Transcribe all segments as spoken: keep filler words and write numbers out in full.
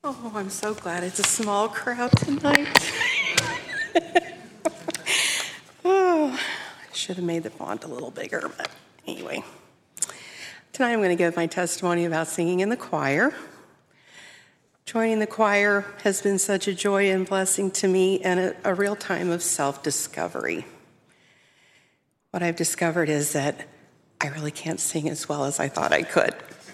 Oh, I'm so glad it's a small crowd tonight. Oh, I should have made the font a little bigger, but anyway. Tonight I'm going to give my testimony about singing in the choir. Joining the choir has been such a joy and blessing to me and a, a real time of self-discovery. What I've discovered is that I really can't sing as well as I thought I could.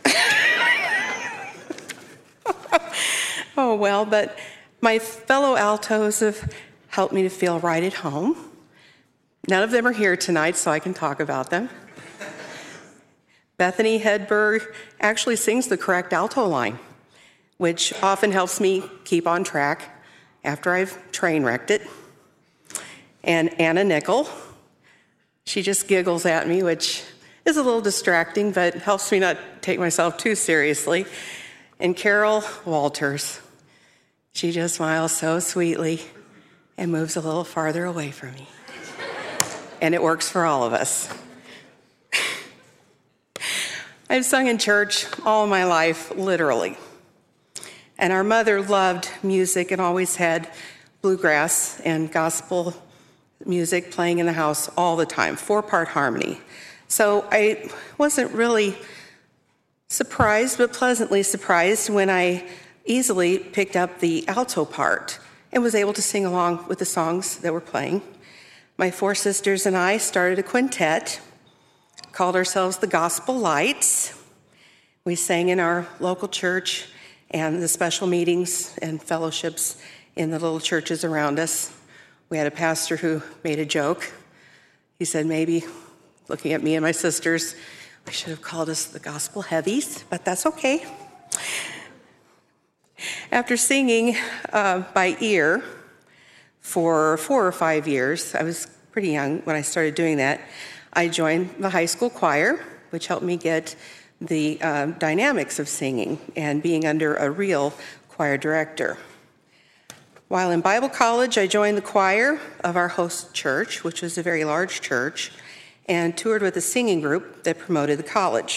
Oh, well, but my fellow altos have helped me to feel right at home. None of them are here tonight, so I can talk about them. Bethany Hedberg actually sings the correct alto line, which often helps me keep on track after I've train wrecked it. And Anna Nickel, she just giggles at me, which is a little distracting, but helps me not take myself too seriously. And Carol Walters, she just smiles so sweetly and moves a little farther away from me. And it works for all of us. I've sung in church all my life, literally. And our mother loved music and always had bluegrass and gospel music playing in the house all the time, four-part harmony. So I wasn't really surprised, but pleasantly surprised when I easily picked up the alto part and was able to sing along with the songs that were playing. My four sisters and I started a quintet, called ourselves the Gospel Lights. We sang in our local church and the special meetings and fellowships in the little churches around us. We had a pastor who made a joke. He said, maybe, looking at me and my sisters, we should have called us the Gospel Heavies, but that's okay. After singing uh, by ear for four or five years, I was pretty young when I started doing that, I joined the high school choir, which helped me get the uh, dynamics of singing and being under a real choir director. While in Bible college, I joined the choir of our host church, which was a very large church, and toured with a singing group that promoted the college.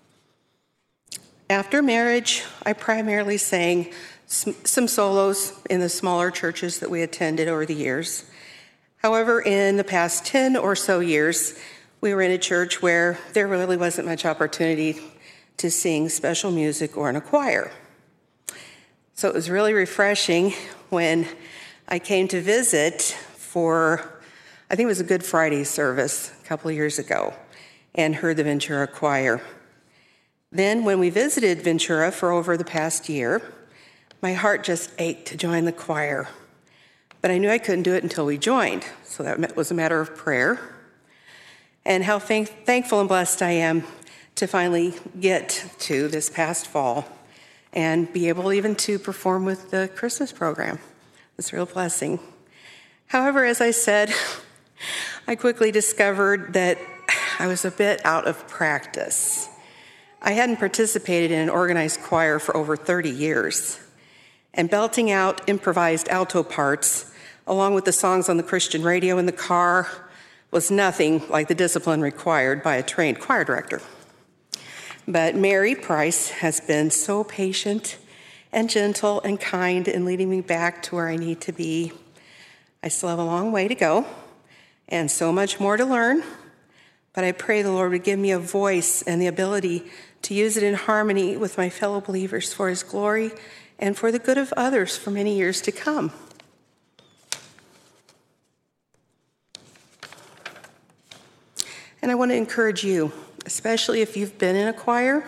After marriage, I primarily sang some solos in the smaller churches that we attended over the years. However, in the past ten or so years, we were in a church where there really wasn't much opportunity to sing special music or in a choir. So it was really refreshing when I came to visit for, I think it was a Good Friday service a couple of years ago, and heard the Ventura Choir. Then when we visited Ventura for over the past year, my heart just ached to join the choir. But I knew I couldn't do it until we joined, so that was a matter of prayer. And how thank- thankful and blessed I am to finally get to this past fall and be able even to perform with the Christmas program. It's a real blessing. However, as I said, I quickly discovered that I was a bit out of practice. I hadn't participated in an organized choir for over thirty years, and belting out improvised alto parts along with the songs on the Christian radio in the car was nothing like the discipline required by a trained choir director. But Mary Price has been so patient and gentle and kind in leading me back to where I need to be. I still have a long way to go and so much more to learn, but I pray the Lord would give me a voice and the ability to use it in harmony with my fellow believers for His glory and for the good of others for many years to come. And I want to encourage you, especially if you've been in a choir,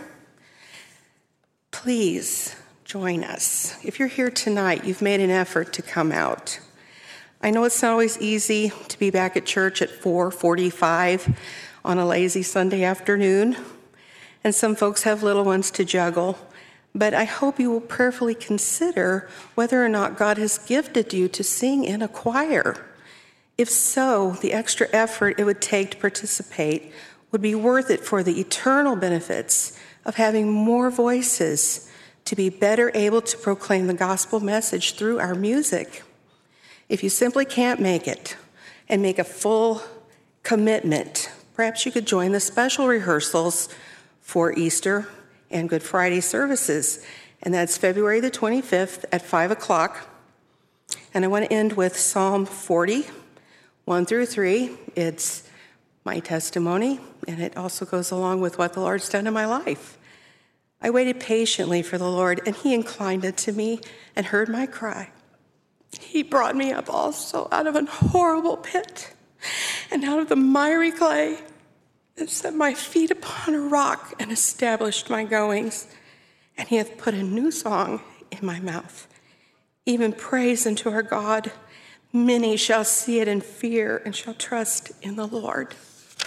please join us. If you're here tonight, you've made an effort to come out. I know it's not always easy to be back at church at four forty-five on a lazy Sunday afternoon, and some folks have little ones to juggle, but I hope you will prayerfully consider whether or not God has gifted you to sing in a choir. If so, the extra effort it would take to participate would be worth it for the eternal benefits of having more voices to be better able to proclaim the gospel message through our music. If you simply can't make it and make a full commitment, perhaps you could join the special rehearsals for Easter and Good Friday services and that's February the twenty-fifth at five o'clock. And I want to end with Psalm forty, one through three. It's my testimony, and it also goes along with what the Lord's done in my life. I waited patiently for the Lord, and he inclined unto me and heard my cry. He brought me up also out of an horrible pit and out of the miry clay, and set my feet upon a rock and established my goings. And he hath put a new song in my mouth, even praise unto our God. Many shall see it and fear and shall trust in the Lord.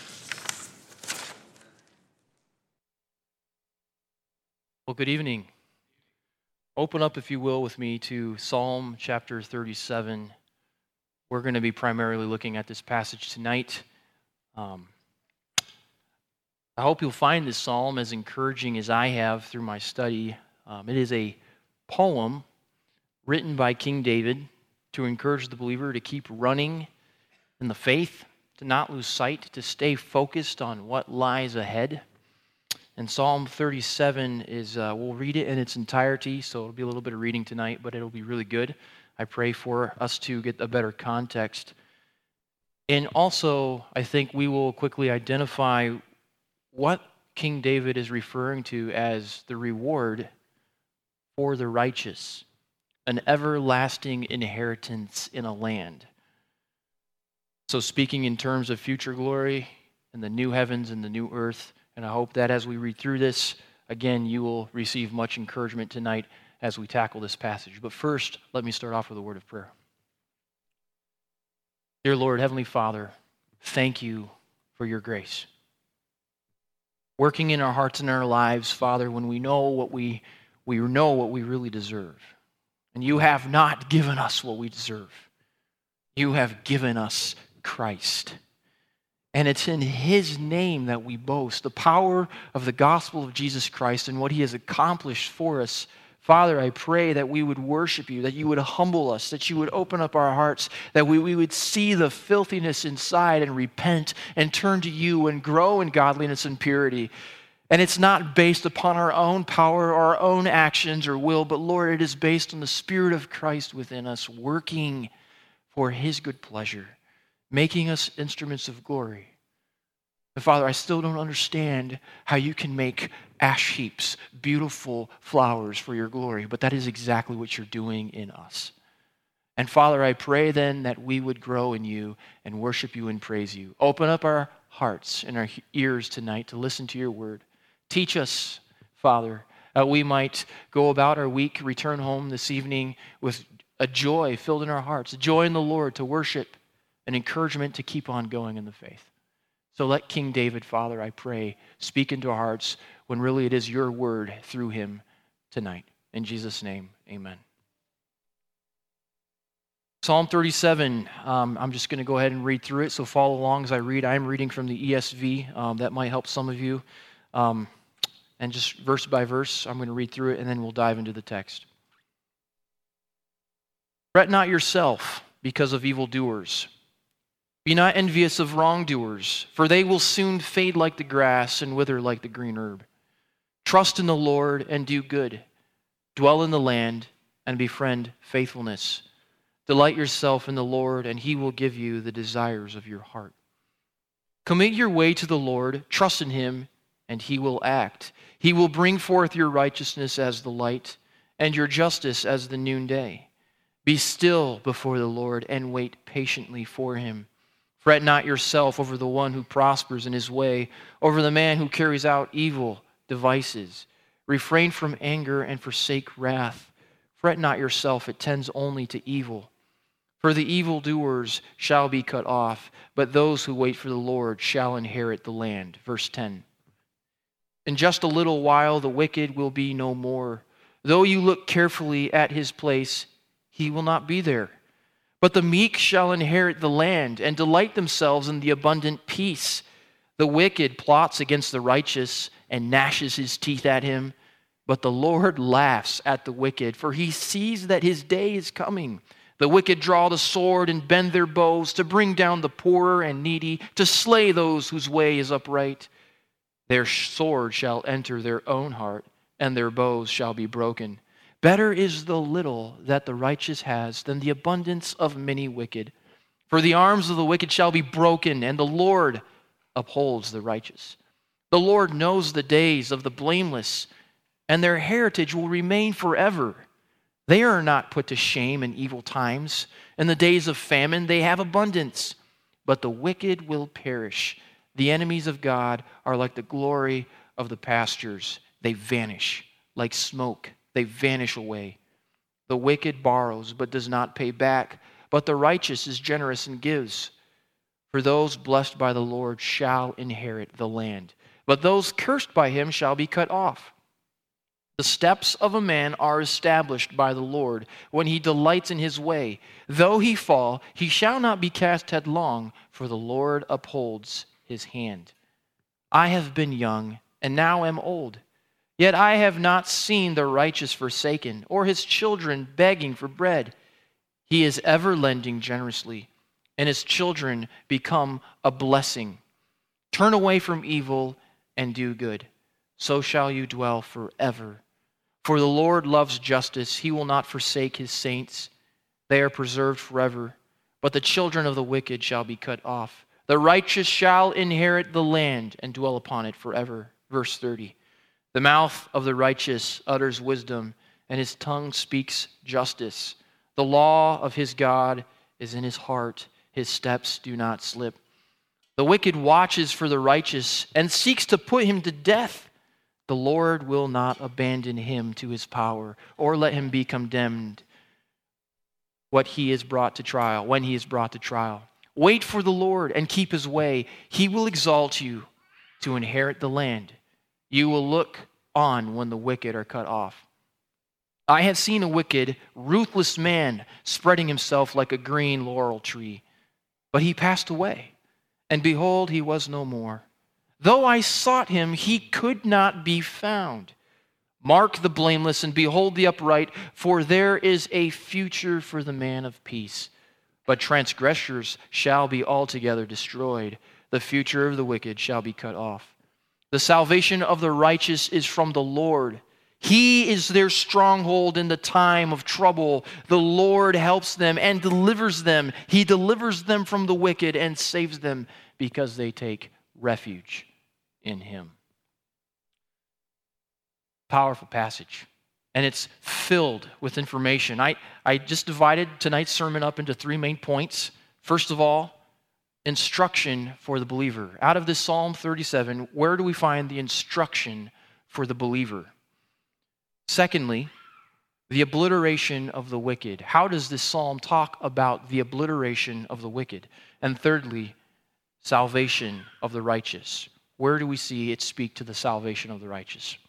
Well, good evening. Open up, if you will, with me to Psalm chapter thirty-seven. We're going to be primarily looking at this passage tonight. Um, I hope you'll find this psalm as encouraging as I have through my study. Um, it is a poem written by King David to encourage the believer to keep running in the faith, to not lose sight, to stay focused on what lies ahead. And Psalm thirty-seven is, uh, we'll read it in its entirety, so it'll be a little bit of reading tonight, but it'll be really good. I pray for us to get a better context. And also, I think we will quickly identify what King David is referring to as the reward for the righteous, an everlasting inheritance in a land. So speaking in terms of future glory and the new heavens and the new earth, and I hope that as we read through this, again, you will receive much encouragement tonight as we tackle this passage. But first, let me start off with a word of prayer. Dear Lord, Heavenly Father, thank you for your grace. Working in our hearts and our lives, Father, when we know what we, we know what we really deserve. And you have not given us what we deserve. You have given us Christ. And it's in his name that we boast, the power of the gospel of Jesus Christ and what he has accomplished for us. Father, I pray that we would worship you, that you would humble us, that you would open up our hearts, that we, we would see the filthiness inside and repent and turn to you and grow in godliness and purity. And it's not based upon our own power or our own actions or will, but Lord, it is based on the Spirit of Christ within us, working for his good pleasure, making us instruments of glory. And Father, I still don't understand how you can make ash heaps beautiful flowers for your glory, but that is exactly what you're doing in us. And Father, I pray then that we would grow in you and worship you and praise you. Open up our hearts and our ears tonight to listen to your word. Teach us, Father, that we might go about our week, return home this evening with a joy filled in our hearts, a joy in the Lord to worship, an encouragement to keep on going in the faith. So let King David, Father, I pray, speak into our hearts when really it is your word through him tonight. In Jesus' name, amen. Psalm thirty-seven, um, I'm just going to go ahead and read through it, so follow along as I read. I'm reading from the E S V. Um, that might help some of you. Um, and just verse by verse, I'm going to read through it, and then we'll dive into the text. Fret not yourself because of evildoers. Be not envious of wrongdoers, for they will soon fade like the grass and wither like the green herb. Trust in the Lord and do good. Dwell in the land and befriend faithfulness. Delight yourself in the Lord, and he will give you the desires of your heart. Commit your way to the Lord, trust in him, and he will act. He will bring forth your righteousness as the light, and your justice as the noonday. Be still before the Lord and wait patiently for him. Fret not yourself over the one who prospers in his way, over the man who carries out evil devices. Refrain from anger and forsake wrath. Fret not yourself, it tends only to evil. For the evildoers shall be cut off, but those who wait for the Lord shall inherit the land. Verse ten. In just a little while the wicked will be no more. Though you look carefully at his place, he will not be there. But the meek shall inherit the land and delight themselves in the abundant peace. The wicked plots against the righteous and gnashes his teeth at him. But the Lord laughs at the wicked, for he sees that his day is coming. The wicked draw the sword and bend their bows to bring down the poor and needy, to slay those whose way is upright. Their sword shall enter their own heart, and their bows shall be broken. Better is the little that the righteous has than the abundance of many wicked. For the arms of the wicked shall be broken, and the Lord upholds the righteous. The Lord knows the days of the blameless, and their heritage will remain forever. They are not put to shame in evil times. In the days of famine they have abundance, but the wicked will perish. The enemies of God are like the glory of the pastures. They vanish like smoke. They vanish away. The wicked borrows but does not pay back, but the righteous is generous and gives. For those blessed by the Lord shall inherit the land, but those cursed by him shall be cut off. The steps of a man are established by the Lord when he delights in his way. Though he fall, he shall not be cast headlong, for the Lord upholds his hand. I have been young, and now am old. Yet I have not seen the righteous forsaken, or his children begging for bread. He is ever lending generously, and his children become a blessing. Turn away from evil and do good. So shall you dwell forever. For the Lord loves justice. He will not forsake his saints. They are preserved forever. But the children of the wicked shall be cut off. The righteous shall inherit the land and dwell upon it forever. Verse thirty. The mouth of the righteous utters wisdom, and his tongue speaks justice. The law of his God is in his heart. His steps do not slip. The wicked watches for the righteous and seeks to put him to death. The Lord will not abandon him to his power, or let him be condemned what he is brought to trial, when he is brought to trial. Wait for the Lord and keep his way. He will exalt you to inherit the land. You will look on when the wicked are cut off. I have seen a wicked, ruthless man spreading himself like a green laurel tree, but he passed away, and behold, he was no more. Though I sought him, he could not be found. Mark the blameless and behold the upright, for there is a future for the man of peace. But transgressors shall be altogether destroyed. The future of the wicked shall be cut off. The salvation of the righteous is from the Lord. He is their stronghold in the time of trouble. The Lord helps them and delivers them. He delivers them from the wicked and saves them because they take refuge in him. Powerful passage. And it's filled with information. I, I just divided tonight's sermon up into three main points. First of all, instruction for the believer. Out of this Psalm thirty-seven, where do we find the instruction for the believer? Secondly, the obliteration of the wicked. How does this psalm talk about the obliteration of the wicked? And thirdly, salvation of the righteous. Where do we see it speak to the salvation of the righteous?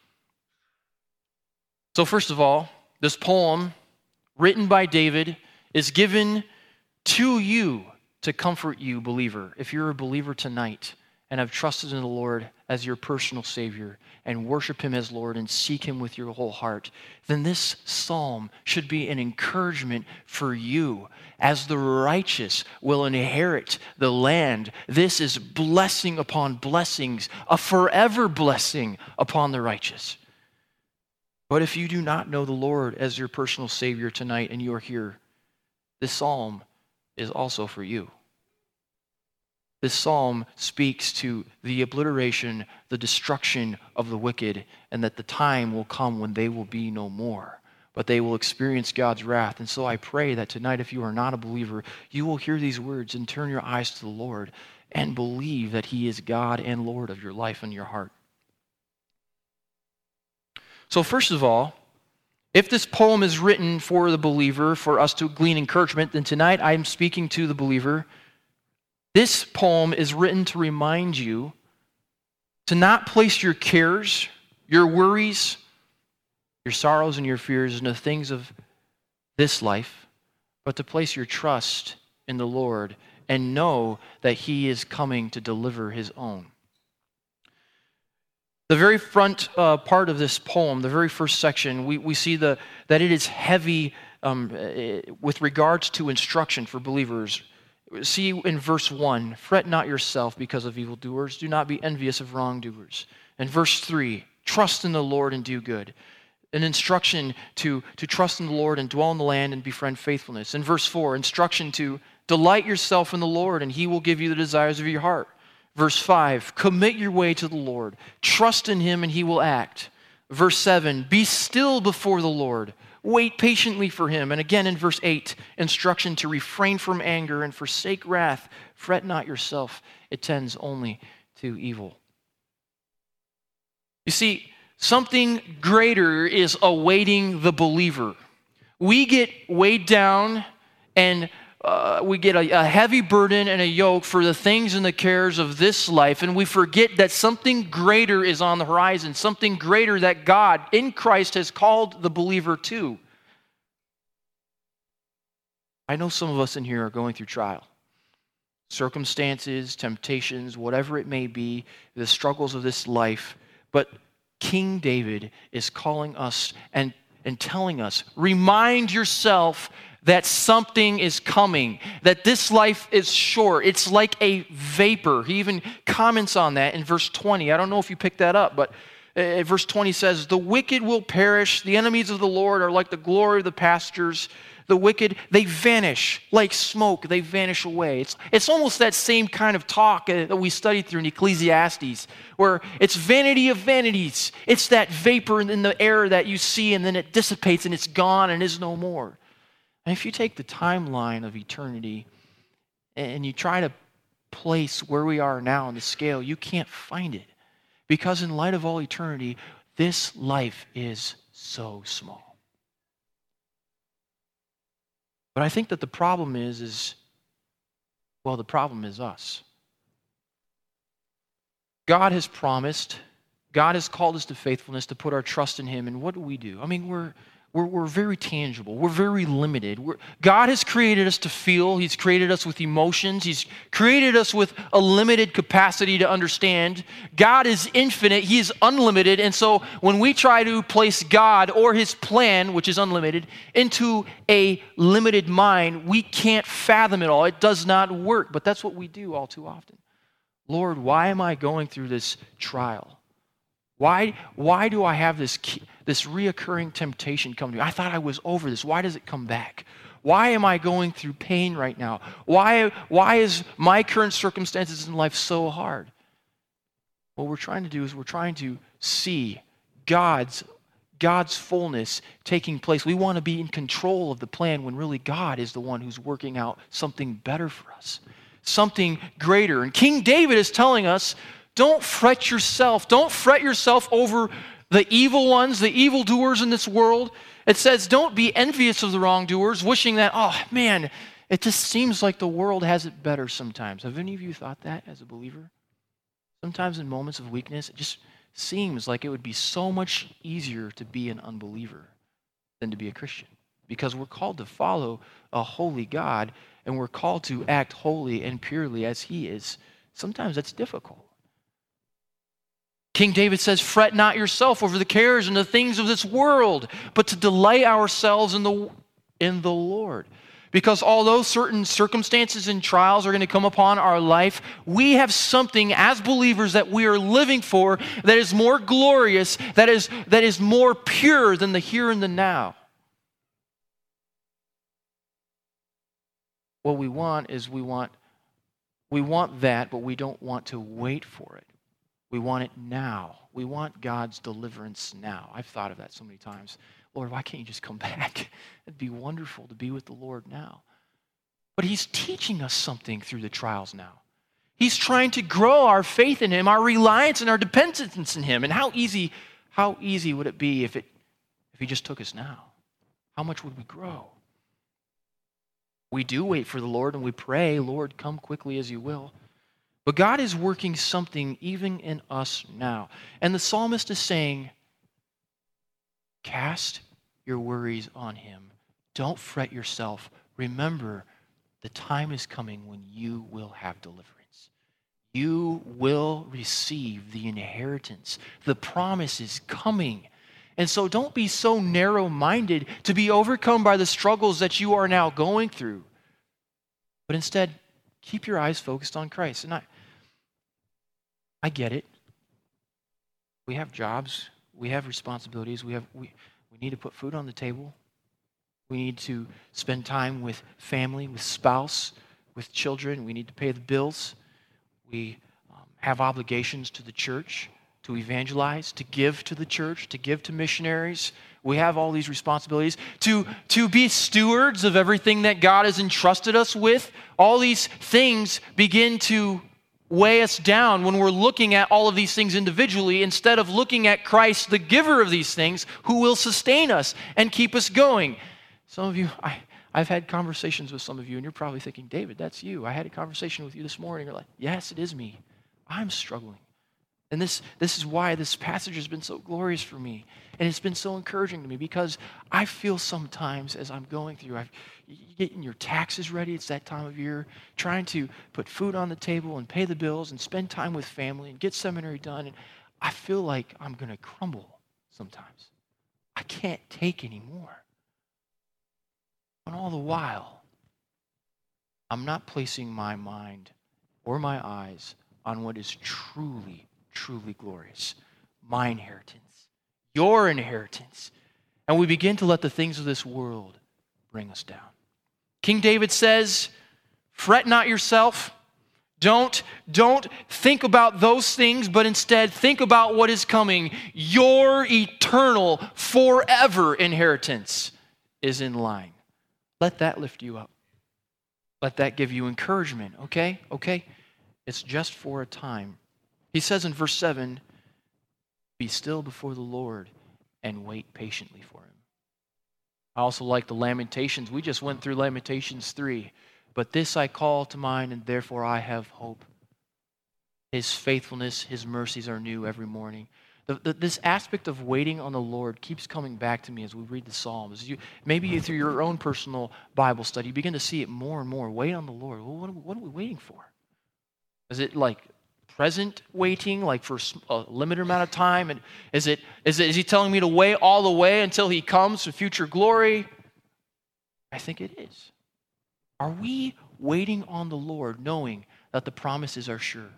So first of all, this poem, written by David, is given to you to comfort you, believer. If you're a believer tonight and have trusted in the Lord as your personal Savior and worship him as Lord and seek him with your whole heart, then this psalm should be an encouragement for you as the righteous will inherit the land. This is blessing upon blessings, a forever blessing upon the righteous. But if you do not know the Lord as your personal Savior tonight and you are here, this psalm is also for you. This psalm speaks to the obliteration, the destruction of the wicked, and that the time will come when they will be no more, but they will experience God's wrath. And so I pray that tonight, if you are not a believer, you will hear these words and turn your eyes to the Lord and believe that he is God and Lord of your life and your heart. So first of all, if this poem is written for the believer, for us to glean encouragement, then tonight I am speaking to the believer. This poem is written to remind you to not place your cares, your worries, your sorrows and your fears in the things of this life, but to place your trust in the Lord and know that he is coming to deliver his own. The very front uh, part of this poem, the very first section, we, we see the, that it is heavy um, with regards to instruction for believers. See in verse one, fret not yourself because of evildoers. Do not be envious of wrongdoers. In verse three, trust in the Lord and do good. an instruction to, to trust in the Lord and dwell in the land and befriend faithfulness. In verse four, instruction to delight yourself in the Lord and he will give you the desires of your heart. Verse five, commit your way to the Lord. Trust in him and he will act. Verse seven, be still before the Lord. Wait patiently for him. And again in verse eight, instruction to refrain from anger and forsake wrath. Fret not yourself. It tends only to evil. You see, something greater is awaiting the believer. We get weighed down and uh, we get a, a heavy burden and a yoke for the things and the cares of this life, and we forget that something greater is on the horizon, something greater that God in Christ has called the believer to. I know some of us in here are going through trial. Circumstances, temptations, whatever it may be, the struggles of this life, but King David is calling us and, and telling us, remind yourself that something is coming, that this life is short. It's like a vapor. He even comments on that in verse twenty. I don't know if you picked that up, but uh, verse twenty says, the wicked will perish. The enemies of the Lord are like the glory of the pastures. The wicked, they vanish like smoke. They vanish away. It's, it's almost that same kind of talk that we studied through in Ecclesiastes, where it's vanity of vanities. It's that vapor in the air that you see, and then it dissipates, and it's gone and is no more. And if you take the timeline of eternity and you try to place where we are now on the scale, you can't find it. Because in light of all eternity, this life is so small. But I think that the problem is, is, well, the problem is us. God has promised, God has called us to faithfulness, to put our trust in him, and what do we do? I mean, we're we're, we're very tangible. We're very limited. We're, God has created us to feel. He's created us with emotions. He's created us with a limited capacity to understand. God is infinite. He is unlimited, and so when we try to place God or his plan, which is unlimited, into a limited mind, we can't fathom it all. It does not work, but that's what we do all too often. Lord, why am I going through this trial? Why, why do I have this, this reoccurring temptation come to me? I thought I was over this. Why does it come back? Why am I going through pain right now? Why, why is my current circumstances in life so hard? What we're trying to do is we're trying to see God's, God's fullness taking place. We want to be in control of the plan when really God is the one who's working out something better for us, something greater. And King David is telling us, don't fret yourself. Don't fret yourself over the evil ones, the evildoers in this world. It says, don't be envious of the wrongdoers, wishing that, oh man, it just seems like the world has it better sometimes. Have any of you thought that as a believer? Sometimes in moments of weakness, it just seems like it would be so much easier to be an unbeliever than to be a Christian. Because we're called to follow a holy God, and we're called to act holy and purely as he is. Sometimes that's difficult. King David says, fret not yourself over the cares and the things of this world, but to delight ourselves in the, in the Lord. Because although certain circumstances and trials are going to come upon our life, we have something as believers that we are living for that is more glorious, that is, that is more pure than the here and the now. What we want is we want, we want that, but we don't want to wait for it. We want it now. We want God's deliverance now. I've thought of that so many times. Lord, why can't you just come back? It'd be wonderful to be with the Lord now. But he's teaching us something through the trials now. He's trying to grow our faith in him, our reliance and our dependence in him. And how easy, how easy would it be if it if he just took us now? How much would we grow? We do wait for the Lord and we pray, Lord, come quickly as you will. But God is working something even in us now. And the psalmist is saying, cast your worries on him. Don't fret yourself. Remember, the time is coming when you will have deliverance. You will receive the inheritance. The promise is coming. And so don't be so narrow-minded to be overcome by the struggles that you are now going through. But instead, keep your eyes focused on Christ. And I, I get it. We have jobs. We have responsibilities. We have we We need to put food on the table. We need to spend time with family, with spouse, with children. We need to pay the bills. We um, have obligations to the church, to evangelize, to give to the church, to give to missionaries. We have all these responsibilities to, to be stewards of everything that God has entrusted us with. All these things begin to weigh us down when we're looking at all of these things individually instead of looking at Christ, the giver of these things, who will sustain us and keep us going. Some of you, I, I've had conversations with some of you, and you're probably thinking, David, that's you. I had a conversation with you this morning. You're like, yes, it is me. I'm struggling. And this, this is why this passage has been so glorious for me. And it's been so encouraging to me because I feel sometimes as I'm going through, I've, getting your taxes ready, it's that time of year, trying to put food on the table and pay the bills and spend time with family and get seminary done. And I feel like I'm going to crumble sometimes. I can't take anymore. And all the while, I'm not placing my mind or my eyes on what is truly truly glorious, my inheritance, your inheritance. And we begin to let the things of this world bring us down. King David says, fret not yourself. Don't, don't think about those things, but instead think about what is coming. Your eternal, forever inheritance is in line. Let that lift you up. Let that give you encouragement, okay? Okay? It's just for a time. He says in verse seven, be still before the Lord and wait patiently for him. I also like the Lamentations. We just went through Lamentations three. But this I call to mind, and therefore I have hope. His faithfulness, his mercies are new every morning. The, the, this aspect of waiting on the Lord keeps coming back to me as we read the Psalms. You, maybe through your own personal Bible study, you begin to see it more and more. Wait on the Lord. Well, what, are we, what are we waiting for? Is it like present waiting, like for a limited amount of time? And is it, is it, is he telling me to wait all the way until he comes to future glory? I think it is. Are we waiting on the Lord knowing that the promises are sure?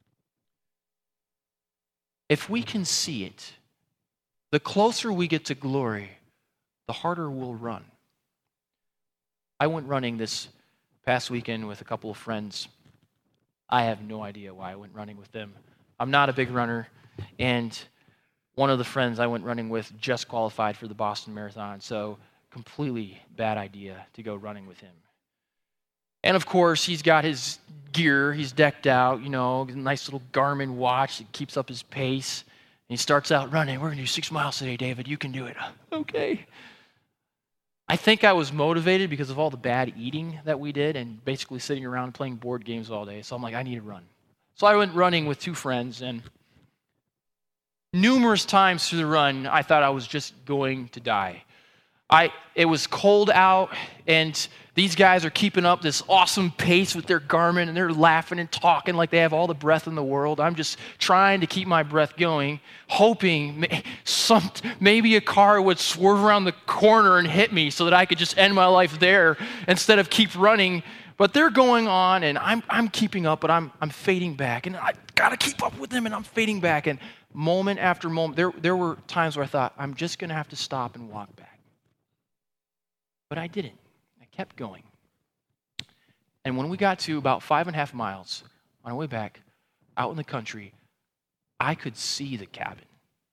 If we can see it, the closer we get to glory, the harder we'll run. I went running this past weekend with a couple of friends. I have no idea why I went running with them. I'm not a big runner, and one of the friends I went running with just qualified for the Boston Marathon, so completely bad idea to go running with him. And of course, he's got his gear, he's decked out, you know, nice little Garmin watch that keeps up his pace. And he starts out running. We're going to do six miles today, David. You can do it. Okay. I think I was motivated because of all the bad eating that we did and basically sitting around playing board games all day. So I'm like, I need to run. So I went running with two friends, and numerous times through the run, I thought I was just going to die. I it was cold out, and these guys are keeping up this awesome pace with their Garmin, and they're laughing and talking like they have all the breath in the world. I'm just trying to keep my breath going, hoping some maybe a car would swerve around the corner and hit me so that I could just end my life there instead of keep running. But they're going on, and I'm I'm keeping up, but I'm I'm fading back, and I gotta keep up with them, and I'm fading back. And moment after moment, there there were times where I thought I'm just gonna have to stop and walk back. But I didn't. I kept going. And when we got to about five and a half miles on our way back, out in the country, I could see the cabin.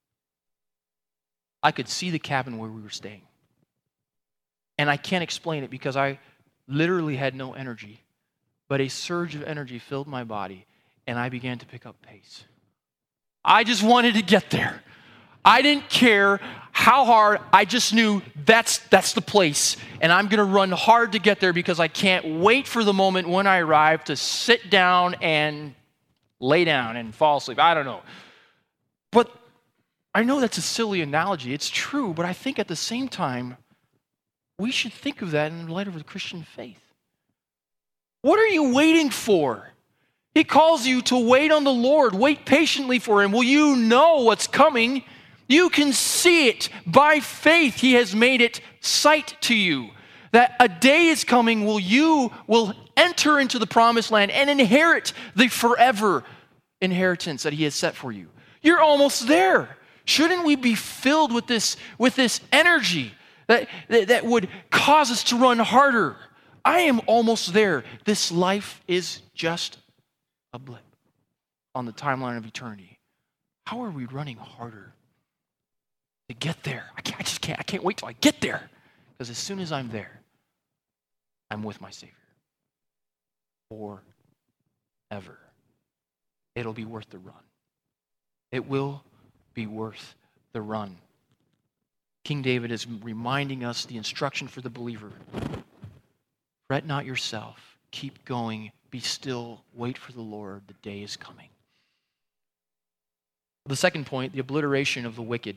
I could see the cabin where we were staying. And I can't explain it because I literally had no energy, but a surge of energy filled my body, and I began to pick up pace. I just wanted to get there. I didn't care how hard. I just knew that's that's the place, and I'm going to run hard to get there because I can't wait for the moment when I arrive to sit down and lay down and fall asleep. I don't know. But I know that's a silly analogy. It's true, but I think at the same time, we should think of that in light of the Christian faith. What are you waiting for? He calls you to wait on the Lord. Wait patiently for him. Will you know what's coming? You can see it by faith. He has made it sight to you that a day is coming where you will enter into the promised land and inherit the forever inheritance that he has set for you. You're almost there. Shouldn't we be filled with this, with this energy that, that, that would cause us to run harder? I am almost there. This life is just a blip on the timeline of eternity. How are we running harder to get there? I, can't, I just can't. I can't wait till I get there. Because as soon as I'm there, I'm with my Savior. Forever. It'll be worth the run. It will be worth the run. King David is reminding us the instruction for the believer. Fret not yourself. Keep going. Be still. Wait for the Lord. The day is coming. The second point, the obliteration of the wicked.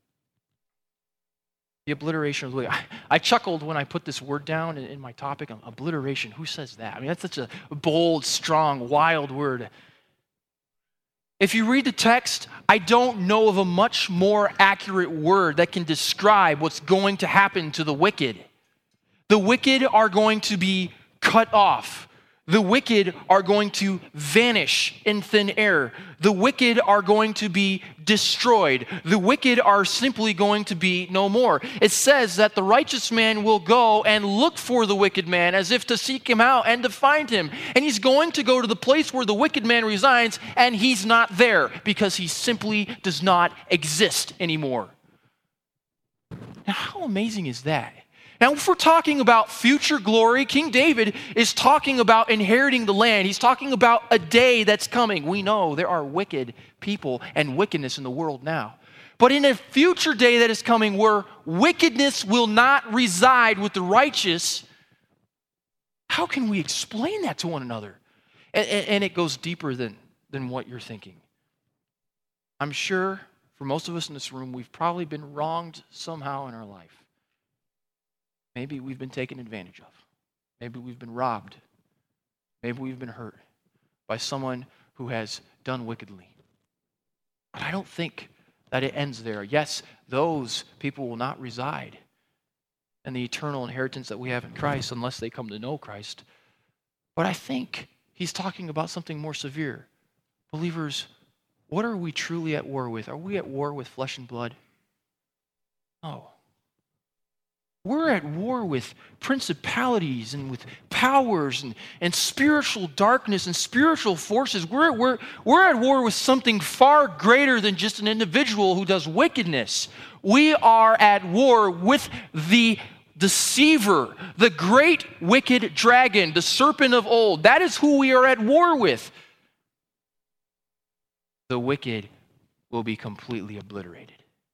The obliteration of the wicked. I, I chuckled when I put this word down in, in my topic. Obliteration. Who says that? I mean, that's such a bold, strong, wild word. If you read the text, I don't know of a much more accurate word that can describe what's going to happen to the wicked. The wicked are going to be cut off. The wicked are going to vanish in thin air. The wicked are going to be destroyed. The wicked are simply going to be no more. It says that the righteous man will go and look for the wicked man as if to seek him out and to find him. And he's going to go to the place where the wicked man resides, and he's not there because he simply does not exist anymore. Now, how amazing is that? Now, if we're talking about future glory, King David is talking about inheriting the land. He's talking about a day that's coming. We know there are wicked people and wickedness in the world now. But in a future day that is coming where wickedness will not reside with the righteous, how can we explain that to one another? And, and it goes deeper than, than what you're thinking. I'm sure for most of us in this room, we've probably been wronged somehow in our life. Maybe we've been taken advantage of. Maybe we've been robbed. Maybe we've been hurt by someone who has done wickedly. But I don't think that it ends there. Yes, those people will not reside in the eternal inheritance that we have in Christ unless they come to know Christ. But I think he's talking about something more severe. Believers, what are we truly at war with? Are we at war with flesh and blood? No. We're at war with principalities and with powers and, and spiritual darkness and spiritual forces. We're, we're, we're at war with something far greater than just an individual who does wickedness. We are at war with the deceiver, the great wicked dragon, the serpent of old. That is who we are at war with. The wicked will be completely obliterated.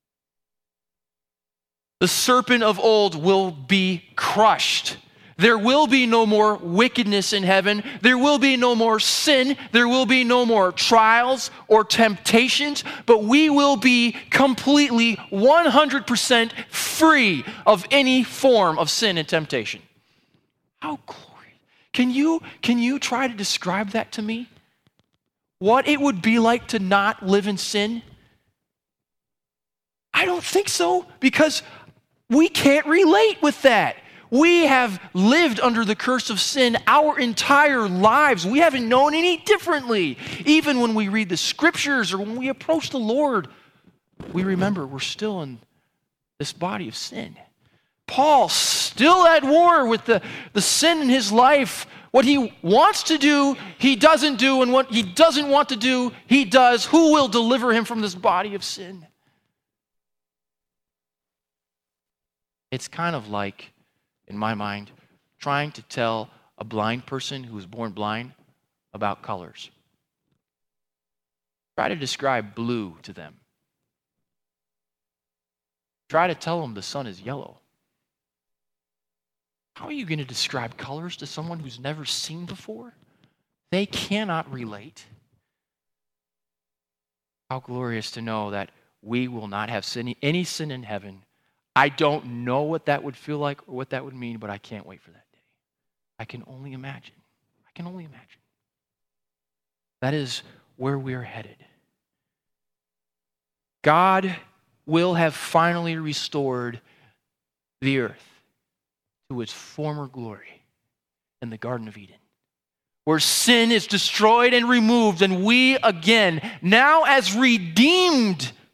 The serpent of old will be crushed. There will be no more wickedness in heaven. There will be no more sin. There will be no more trials or temptations, but we will be completely one hundred percent free of any form of sin and temptation. How glorious. Can you, can you try to describe that to me? What it would be like to not live in sin? I don't think so, because we can't relate with that. We have lived under the curse of sin our entire lives. We haven't known any differently. Even when we read the scriptures or when we approach the Lord, we remember we're still in this body of sin. Paul, still at war with the, the sin in his life. What he wants to do, he doesn't do, and what he doesn't want to do, he does. Who will deliver him from this body of sin? It's kind of like, in my mind, trying to tell a blind person who was born blind about colors. Try to describe blue to them. Try to tell them the sun is yellow. How are you going to describe colors to someone who's never seen before? They cannot relate. How glorious to know that we will not have sin, any sin in heaven. I don't know what that would feel like or what that would mean, but I can't wait for that day. I can only imagine. I can only imagine. That is where we are headed. God will have finally restored the earth to its former glory in the Garden of Eden, where sin is destroyed and removed, and we again, now as redeemed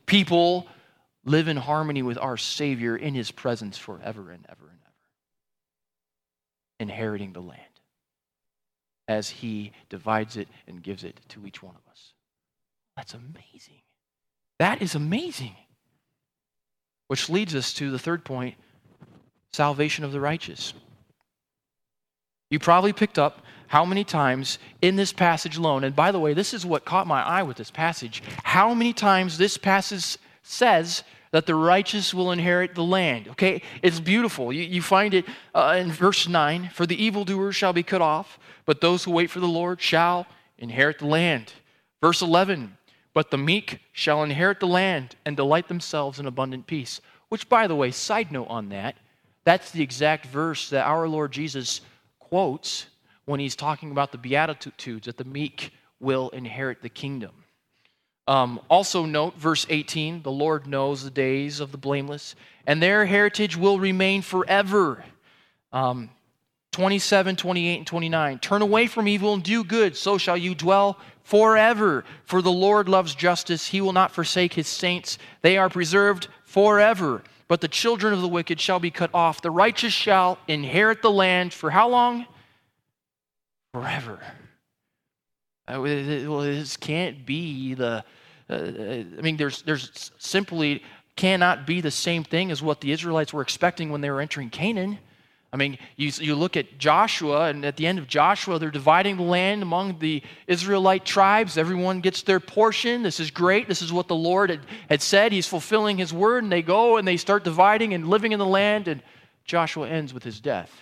people live in harmony with our Savior in his presence forever and ever and ever, inheriting the land as he divides it and gives it to each one of us. That's amazing. That is amazing. Which leads us to the third point, salvation of the righteous. You probably picked up how many times in this passage alone, and by the way, this is what caught my eye with this passage, how many times this passage says that the righteous will inherit the land. Okay, it's beautiful. You, you find it uh, in verse nine, for the evildoers shall be cut off, but those who wait for the Lord shall inherit the land. Verse eleven, but the meek shall inherit the land and delight themselves in abundant peace. Which, by the way, side note on that, that's the exact verse that our Lord Jesus quotes when he's talking about the Beatitudes, that the meek will inherit the kingdom. Um, also note verse eighteen, the Lord knows the days of the blameless, and their heritage will remain forever. Um, twenty-seven, twenty-eight, and twenty-nine, turn away from evil and do good, so shall you dwell forever. For the Lord loves justice, he will not forsake his saints. They are preserved forever. But the children of the wicked shall be cut off. The righteous shall inherit the land for how long? Forever. Uh, well, this can't be the, uh, I mean, there's, there's simply cannot be the same thing as what the Israelites were expecting when they were entering Canaan. I mean, you, you look at Joshua, and at the end of Joshua, they're dividing the land among the Israelite tribes. Everyone gets their portion. This is great. This is what the Lord had, had said. He's fulfilling his word, and they go and they start dividing and living in the land, and Joshua ends with his death.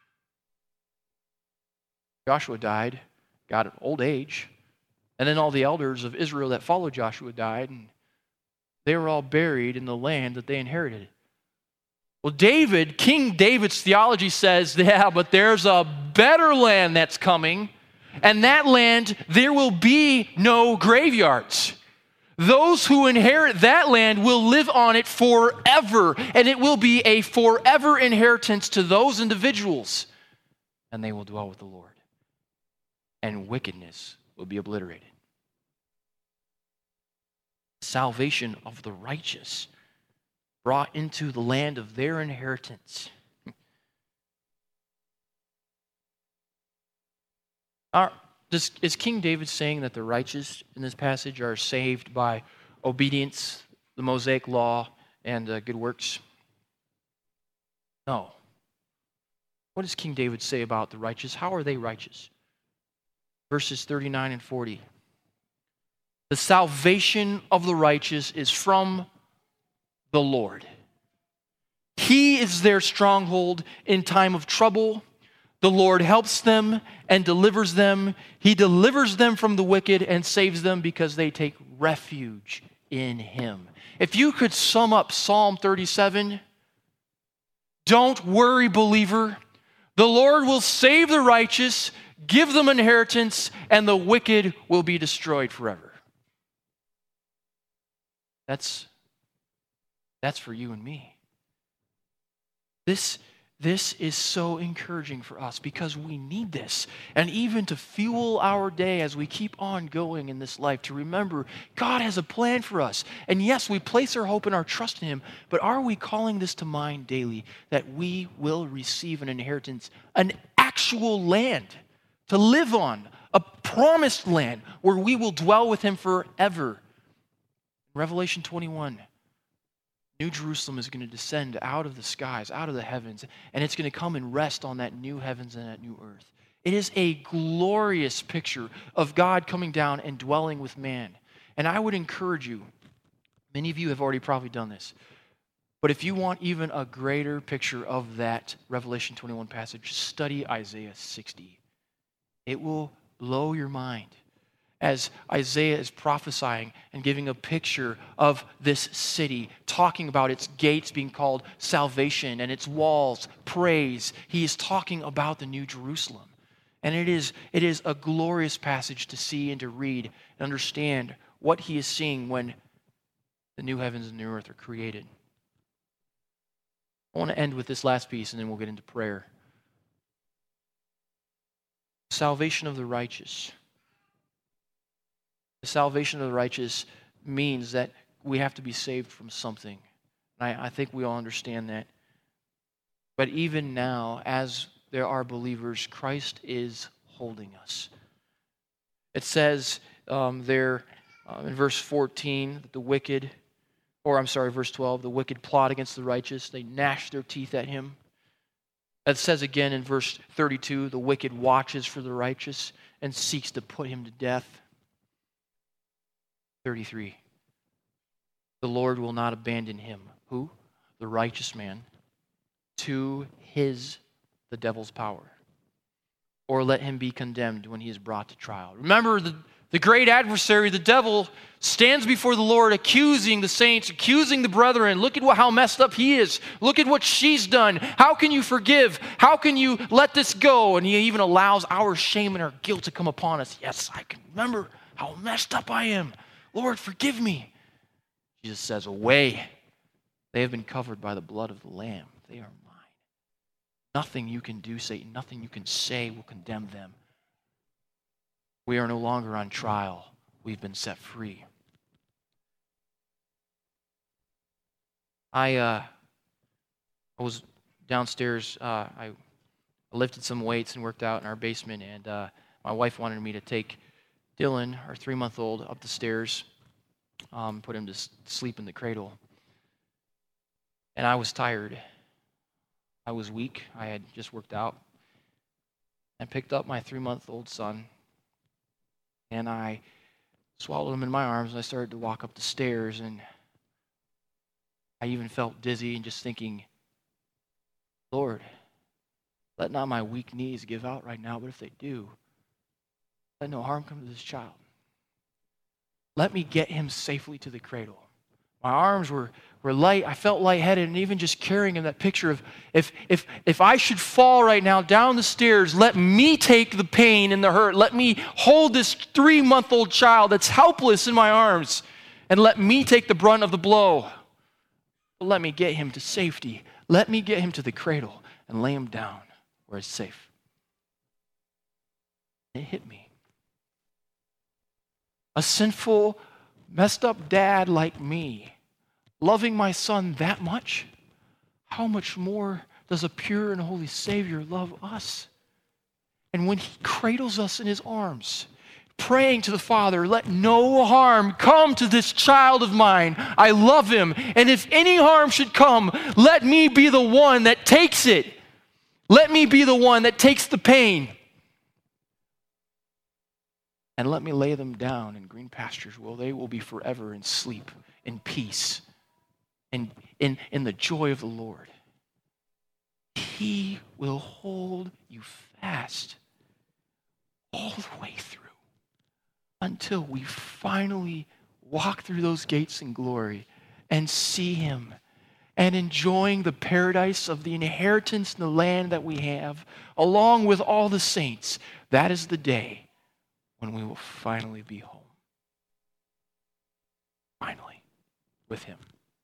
Joshua died, got an old age, and then all the elders of Israel that followed Joshua died, and they were all buried in the land that they inherited. Well, David, King David's theology says, yeah, but there's a better land that's coming, and that land, there will be no graveyards. Those who inherit that land will live on it forever, and it will be a forever inheritance to those individuals, and they will dwell with the Lord, and wickedness will be obliterated. Salvation of the righteous, brought into the land of their inheritance. Are, does, is King David saying that the righteous in this passage are saved by obedience, the Mosaic law, and uh, good works? No. What does King David say about the righteous? How are they righteous? Verses thirty-nine and forty. The salvation of the righteous is from the Lord. He is their stronghold in time of trouble. The Lord helps them and delivers them. He delivers them from the wicked and saves them because they take refuge in him. If you could sum up Psalm thirty-seven, don't worry, believer. The Lord will save the righteous, give them inheritance, and the wicked will be destroyed forever. That's That's for you and me. This, this is so encouraging for us because we need this. And even to fuel our day as we keep on going in this life, to remember God has a plan for us. And yes, we place our hope and our trust in him, but are we calling this to mind daily that we will receive an inheritance, an actual land to live on, a promised land where we will dwell with him forever? Revelation twenty-one. New Jerusalem is going to descend out of the skies, out of the heavens, and it's going to come and rest on that new heavens and that new earth. It is a glorious picture of God coming down and dwelling with man. And I would encourage you, many of you have already probably done this, but if you want even a greater picture of that Revelation twenty-one passage, study Isaiah sixty. It will blow your mind as Isaiah is prophesying and giving a picture of this city, talking about its gates being called salvation and its walls praise. He is talking about the New Jerusalem. And it is, it is a glorious passage to see and to read and understand what he is seeing when the new heavens and new earth are created. I want to end with this last piece and then we'll get into prayer. Salvation of the righteous. The salvation of the righteous means that we have to be saved from something. And I, I think we all understand that. But even now, as there are believers, Christ is holding us. It says um, there um, in verse fourteen that the wicked, or I'm sorry, verse twelve, the wicked plot against the righteous. They gnash their teeth at him. It says again in verse thirty-two, the wicked watches for the righteous and seeks to put him to death. thirty-three, the Lord will not abandon him. Who? The righteous man. To his, the devil's power. Or let him be condemned when he is brought to trial. Remember, the, the great adversary, the devil, stands before the Lord accusing the saints, accusing the brethren. Look at what, how messed up he is. Look at what she's done. How can you forgive? How can you let this go? And he even allows our shame and our guilt to come upon us. Yes, I can remember how messed up I am. Lord, forgive me. Jesus says, away. They have been covered by the blood of the Lamb. They are mine. Nothing you can do, Satan, nothing you can say will condemn them. We are no longer on trial. We've been set free. I uh, I was downstairs. Uh, I lifted some weights and worked out in our basement, and uh, my wife wanted me to take Dylan, our three-month-old, up the stairs, um, put him to sleep in the cradle. And I was tired. I was weak. I had just worked out. I picked up my three-month-old son, and I swallowed him in my arms, and I started to walk up the stairs, and I even felt dizzy and just thinking, Lord, let not my weak knees give out right now, but if they do, let no harm come to this child. Let me get him safely to the cradle. My arms were, were light. I felt lightheaded, and even just carrying him, that picture of if, if, if I should fall right now down the stairs, let me take the pain and the hurt. Let me hold this three-month-old child that's helpless in my arms, and let me take the brunt of the blow. But let me get him to safety. Let me get him to the cradle and lay him down where it's safe. It hit me. A sinful, messed up dad like me, loving my son that much, how much more does a pure and holy Savior love us? And when he cradles us in his arms, praying to the Father, let no harm come to this child of mine. I love him. And if any harm should come, let me be the one that takes it. Let me be the one that takes the pain. And let me lay them down in green pastures where they will be forever in sleep, in peace, in, in, in the joy of the Lord. He will hold you fast all the way through until we finally walk through those gates in glory and see him and enjoying the paradise of the inheritance in the land that we have, along with all the saints. That is the day when we will finally be home. Finally, with him.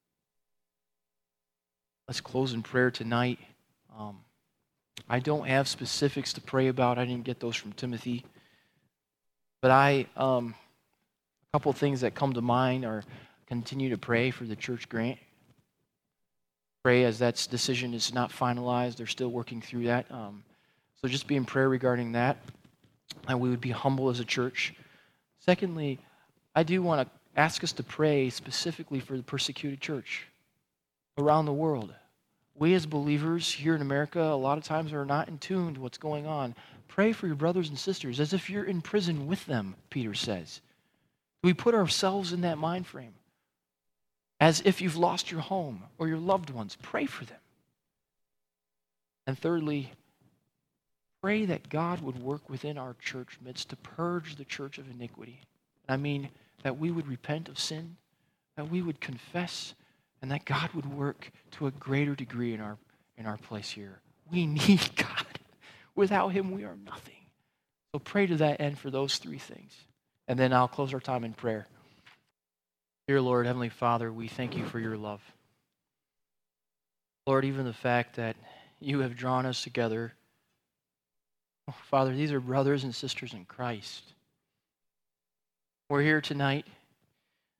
Let's close in prayer tonight. Um, I don't have specifics to pray about. I didn't get those from Timothy. But I, um, a couple of things that come to mind are continue to pray for the church grant. Pray as that decision is not finalized. They're still working through that. Um, so just be in prayer regarding that. And we would be humble as a church. Secondly, I do want to ask us to pray specifically for the persecuted church around the world. We as believers here in America, a lot of times are not in tune to what's going on. Pray for your brothers and sisters as if you're in prison with them, Peter says. We put ourselves in that mind frame. As if you've lost your home or your loved ones. Pray for them. And thirdly, pray that God would work within our church midst to purge the church of iniquity. I mean, that we would repent of sin, that we would confess, and that God would work to a greater degree in our, in our place here. We need God. Without him, we are nothing. So pray to that end for those three things. And then I'll close our time in prayer. Dear Lord, Heavenly Father, we thank you for your love. Lord, even the fact that you have drawn us together. Oh, Father, these are brothers and sisters in Christ. We're here tonight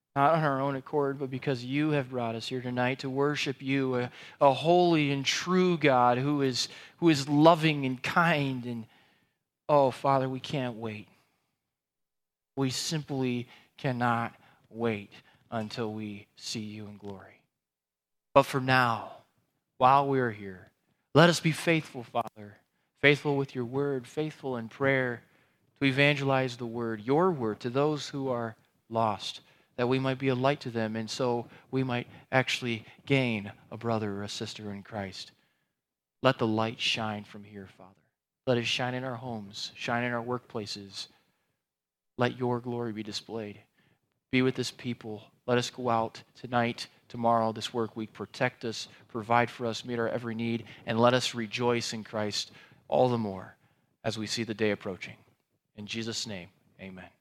not on our own accord, but because you have brought us here tonight to worship you, a, a holy and true God who is, who is loving and kind. And oh, Father, we can't wait. We simply cannot wait until we see you in glory. But for now, while we are here, let us be faithful, Father, faithful with your word, faithful in prayer, to evangelize the word, your word, to those who are lost, that we might be a light to them, and so we might actually gain a brother or a sister in Christ. Let the light shine from here, Father. Let it shine in our homes, shine in our workplaces. Let your glory be displayed. Be with this people. Let us go out tonight, tomorrow, this work week. Protect us, provide for us, meet our every need, and let us rejoice in Christ all the more as we see the day approaching. In Jesus' name, amen.